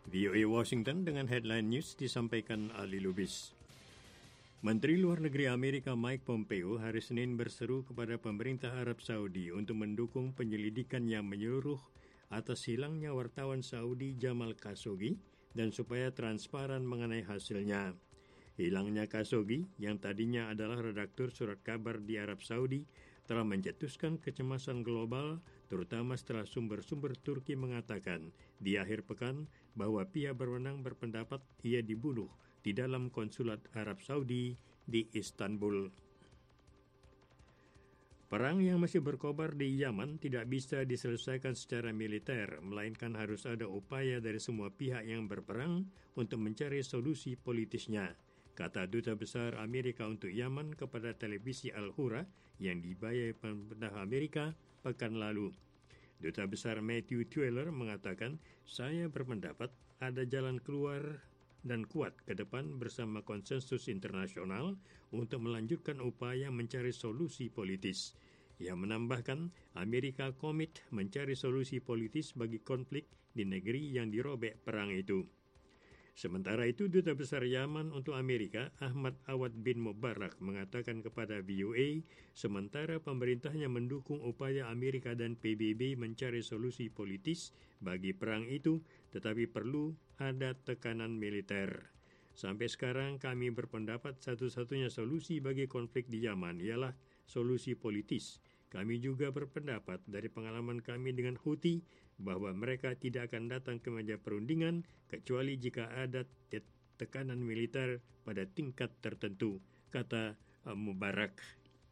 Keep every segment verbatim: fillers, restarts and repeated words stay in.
V O A Washington dengan headline news disampaikan Ali Lubis. Menteri Luar Negeri Amerika Mike Pompeo hari Senin berseru kepada pemerintah Arab Saudi untuk mendukung penyelidikan yang menyeluruh atas hilangnya wartawan Saudi Jamal Khashoggi dan supaya transparan mengenai hasilnya. Hilangnya Khashoggi, yang tadinya adalah redaktur surat kabar di Arab Saudi, telah mencetuskan kecemasan global, terutama setelah sumber-sumber Turki mengatakan di akhir pekan bahwa pihak berwenang berpendapat ia dibunuh di dalam konsulat Arab Saudi di Istanbul. Perang yang masih berkobar di Yaman tidak bisa diselesaikan secara militer, melainkan harus ada upaya dari semua pihak yang berperang untuk mencari solusi politisnya, kata Duta Besar Amerika untuk Yaman kepada televisi Al-Hura yang dibayar pemerintah Amerika pekan lalu. Duta Besar Matthew Taylor mengatakan, saya berpendapat ada jalan keluar dan kuat ke depan bersama konsensus internasional untuk melanjutkan upaya mencari solusi politis. Ia menambahkan, Amerika komit mencari solusi politis bagi konflik di negeri yang dirobek perang itu. Sementara itu, Duta Besar Yaman untuk Amerika, Ahmad Awad bin Mubarak, mengatakan kepada V O A, sementara pemerintahnya mendukung upaya Amerika dan P B B mencari solusi politis bagi perang itu, tetapi perlu ada tekanan militer. Sampai sekarang kami berpendapat satu-satunya solusi bagi konflik di Yaman ialah solusi politis. Kami juga berpendapat dari pengalaman kami dengan Houthi bahwa mereka tidak akan datang ke meja perundingan kecuali jika ada tekanan militer pada tingkat tertentu, kata Mubarak.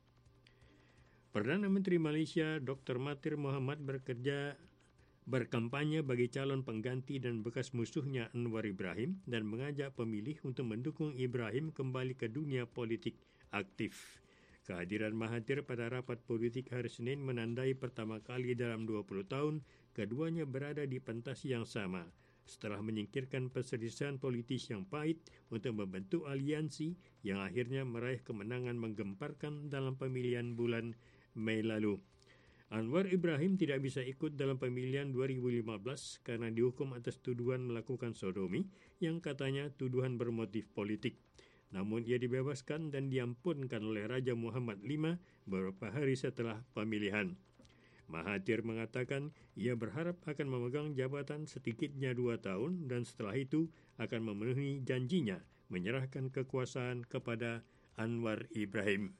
Perdana Menteri Malaysia Doktor Mahathir Mohamad bekerja berkampanye bagi calon pengganti dan bekas musuhnya Anwar Ibrahim dan mengajak pemilih untuk mendukung Ibrahim kembali ke dunia politik aktif. Kehadiran Mahathir pada rapat politik hari Senin menandai pertama kali dalam dua puluh tahun keduanya berada di pentas yang sama setelah menyingkirkan perselisihan politis yang pahit untuk membentuk aliansi yang akhirnya meraih kemenangan menggemparkan dalam pemilihan bulan Mei lalu. Anwar Ibrahim tidak bisa ikut dalam pemilihan dua ribu lima belas karena dihukum atas tuduhan melakukan sodomi yang katanya tuduhan bermotif politik. Namun ia dibebaskan dan diampunkan oleh Raja Muhammad lima beberapa hari setelah pemilihan. Mahathir mengatakan ia berharap akan memegang jabatan sedikitnya dua tahun dan setelah itu akan memenuhi janjinya menyerahkan kekuasaan kepada Anwar Ibrahim.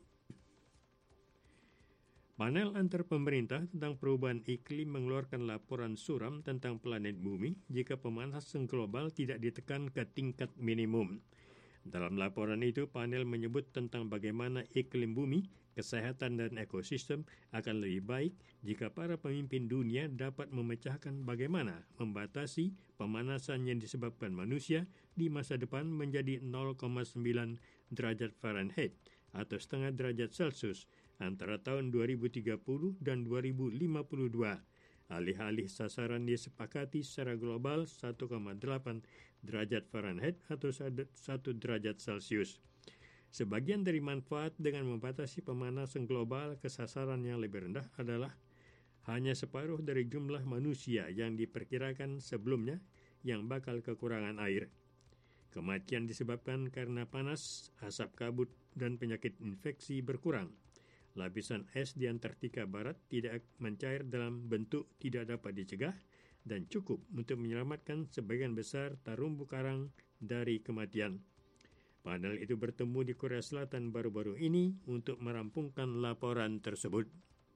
Panel antar pemerintah tentang perubahan iklim mengeluarkan laporan suram tentang planet bumi jika pemanasan global tidak ditekan ke tingkat minimum. Dalam laporan itu, panel menyebut tentang bagaimana iklim bumi, kesehatan dan ekosistem akan lebih baik jika para pemimpin dunia dapat memecahkan bagaimana membatasi pemanasan yang disebabkan manusia di masa depan menjadi nol koma sembilan derajat Fahrenheit atau setengah derajat Celcius antara tahun dua ribu tiga puluh dan dua ribu lima puluh dua. Alih-alih sasaran disepakati secara global satu koma delapan derajat Fahrenheit atau satu derajat Celcius. Sebagian dari manfaat dengan membatasi pemanasan global ke sasaran yang lebih rendah adalah hanya separuh dari jumlah manusia yang diperkirakan sebelumnya yang bakal kekurangan air. Kematian disebabkan karena panas, asap kabut, dan penyakit infeksi berkurang. Lapisan es di Antartika Barat tidak mencair dalam bentuk tidak dapat dicegah dan cukup untuk menyelamatkan sebagian besar terumbu karang dari kematian. Panel itu bertemu di Korea Selatan baru-baru ini untuk merampungkan laporan tersebut.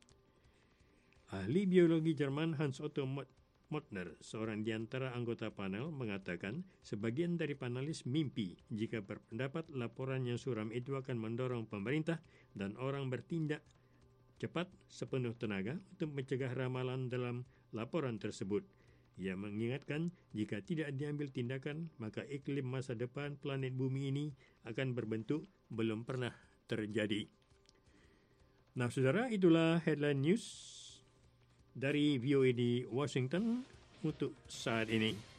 Ahli biologi Jerman Hans Otto Mottner, seorang di antara anggota panel, mengatakan sebagian dari panelis mimpi jika berpendapat laporan yang suram itu akan mendorong pemerintah dan orang bertindak cepat sepenuh tenaga untuk mencegah ramalan dalam laporan tersebut. Ia mengingatkan jika tidak diambil tindakan, maka iklim masa depan planet bumi ini akan berbentuk belum pernah terjadi. Nah, saudara, itulah headline news dari V O A di Washington untuk saat ini.